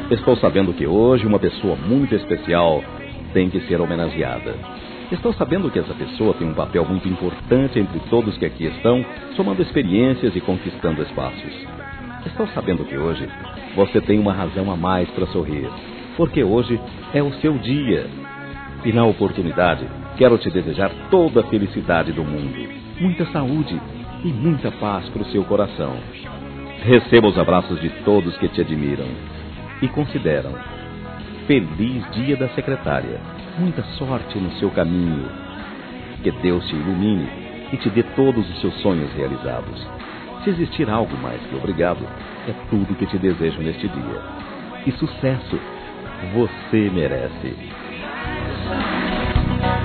Estou sabendo que hoje uma pessoa muito especial tem que ser homenageada. Estou sabendo que essa pessoa tem um papel muito importante entre todos que aqui estão, somando experiências e conquistando espaços. Estou sabendo que hoje você tem uma razão a mais para sorrir, porque hoje é o seu dia. E na oportunidade, quero te desejar toda a felicidade do mundo, muita saúde e muita paz para o seu coração. Receba os abraços de todos que te admiram e consideram. Feliz Dia da Secretária. Muita sorte no seu caminho. Que Deus te ilumine e te dê todos os seus sonhos realizados. Se existir algo mais que obrigado, é tudo que te desejo neste dia. E sucesso você merece.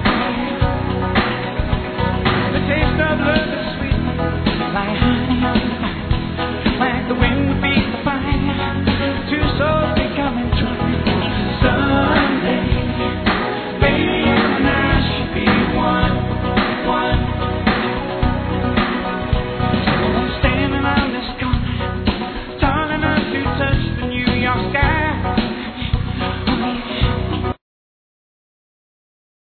The taste of love is sweet like honey.